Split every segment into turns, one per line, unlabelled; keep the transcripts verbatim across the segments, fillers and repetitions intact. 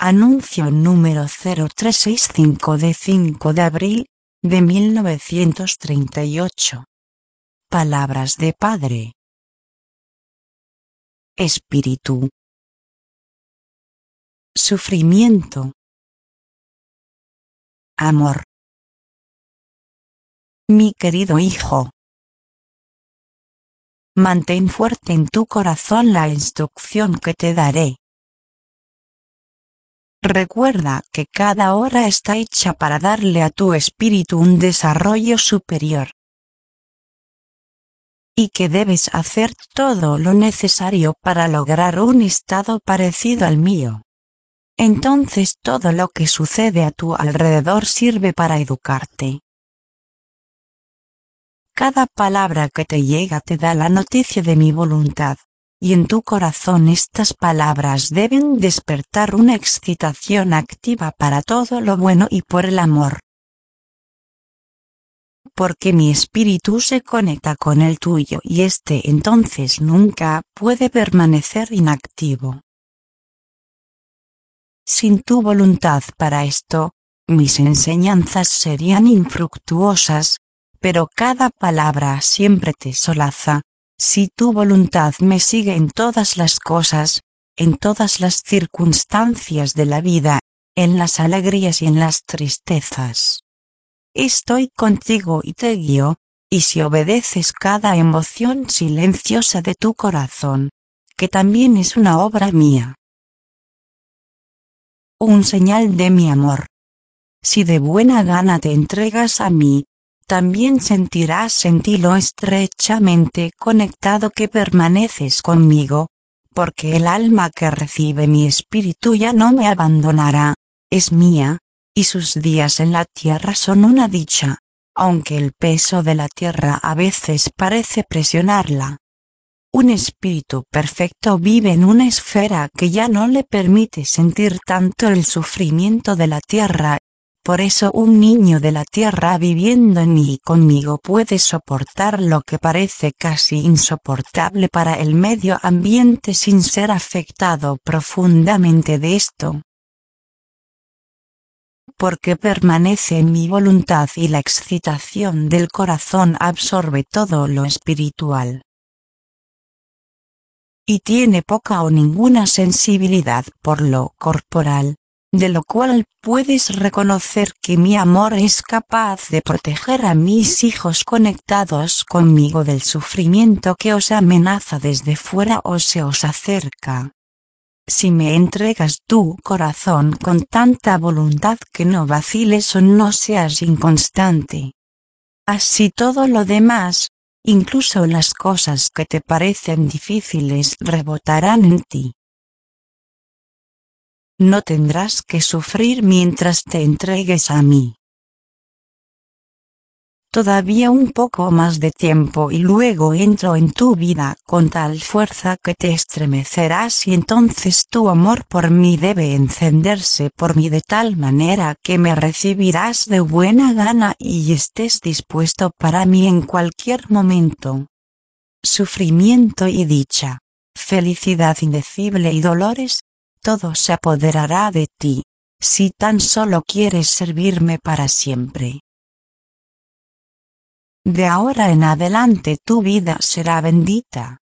Anuncio número cero tres seis cinco de cinco de abril de mil novecientos treinta y ocho. Palabras de Padre. Espíritu. Sufrimiento. Amor. Mi querido hijo. Mantén fuerte en tu corazón la instrucción que te daré. Recuerda que cada hora está hecha para darle a tu espíritu un desarrollo superior. Y que debes hacer todo lo necesario para lograr un estado parecido al mío. Entonces todo lo que sucede a tu alrededor sirve para educarte. Cada palabra que te llega te da la noticia de mi voluntad. Y en tu corazón estas palabras deben despertar una excitación activa para todo lo bueno y por el amor. Porque mi espíritu se conecta con el tuyo y este entonces nunca puede permanecer inactivo. Sin tu voluntad para esto, mis enseñanzas serían infructuosas, pero cada palabra siempre te solaza. Si tu voluntad me sigue en todas las cosas, en todas las circunstancias de la vida, en las alegrías y en las tristezas. Estoy contigo y te guío, y si obedeces cada emoción silenciosa de tu corazón, que también es una obra mía. Un señal de mi amor. Si de buena gana te entregas a mí, también sentirás en ti lo estrechamente conectado que permaneces conmigo, porque el alma que recibe mi espíritu ya no me abandonará, es mía, y sus días en la tierra son una dicha, aunque el peso de la tierra a veces parece presionarla. Un espíritu perfecto vive en una esfera que ya no le permite sentir tanto el sufrimiento de la tierra. Por eso un niño de la tierra viviendo en mí y conmigo puede soportar lo que parece casi insoportable para el medio ambiente sin ser afectado profundamente de esto. Porque permanece en mi voluntad y la excitación del corazón absorbe todo lo espiritual. Y tiene poca o ninguna sensibilidad por lo corporal. De lo cual puedes reconocer que mi amor es capaz de proteger a mis hijos conectados conmigo del sufrimiento que os amenaza desde fuera o se os acerca. Si me entregas tu corazón con tanta voluntad que no vaciles o no seas inconstante. Así todo lo demás, incluso las cosas que te parecen difíciles, rebotarán en ti. No tendrás que sufrir mientras te entregues a mí. Todavía un poco más de tiempo y luego entro en tu vida con tal fuerza que te estremecerás y entonces tu amor por mí debe encenderse por mí de tal manera que me recibirás de buena gana y estés dispuesto para mí en cualquier momento. Sufrimiento y dicha, felicidad indecible y dolores, todo se apoderará de ti, si tan solo quieres servirme para siempre. De ahora en adelante tu vida será bendita.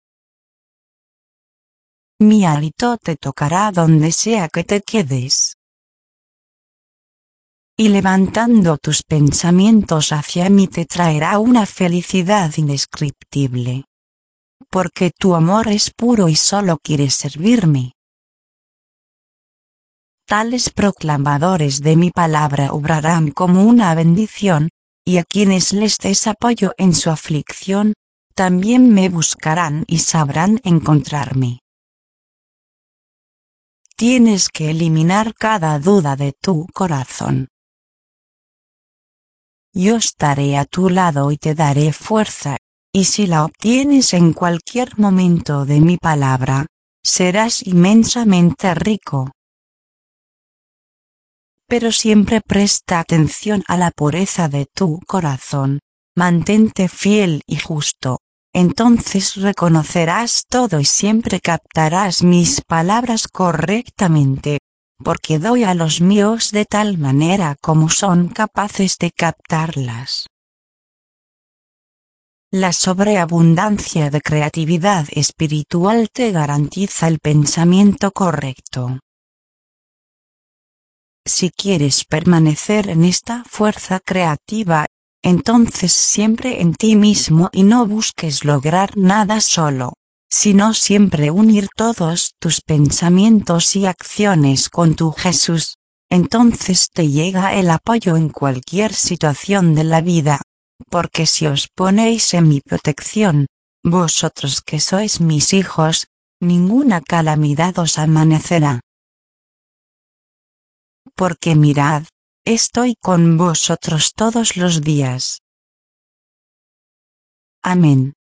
Mi hálito te tocará donde sea que te quedes. Y levantando tus pensamientos hacia mí te traerá una felicidad indescriptible. Porque tu amor es puro y solo quieres servirme. Tales proclamadores de mi palabra obrarán como una bendición, y a quienes les des apoyo en su aflicción, también me buscarán y sabrán encontrarme. Tienes que eliminar cada duda de tu corazón. Yo estaré a tu lado y te daré fuerza, y si la obtienes en cualquier momento de mi palabra, serás inmensamente rico. Pero siempre presta atención a la pureza de tu corazón, mantente fiel y justo, entonces reconocerás todo y siempre captarás mis palabras correctamente, porque doy a los míos de tal manera como son capaces de captarlas. La sobreabundancia de creatividad espiritual te garantiza el pensamiento correcto. Si quieres permanecer en esta fuerza creativa, entonces siempre en ti mismo y no busques lograr nada solo, sino siempre unir todos tus pensamientos y acciones con tu Jesús. Entonces te llega el apoyo en cualquier situación de la vida, porque si os ponéis en mi protección, vosotros que sois mis hijos, ninguna calamidad os amanecerá. Porque mirad, estoy con vosotros todos los días. Amén.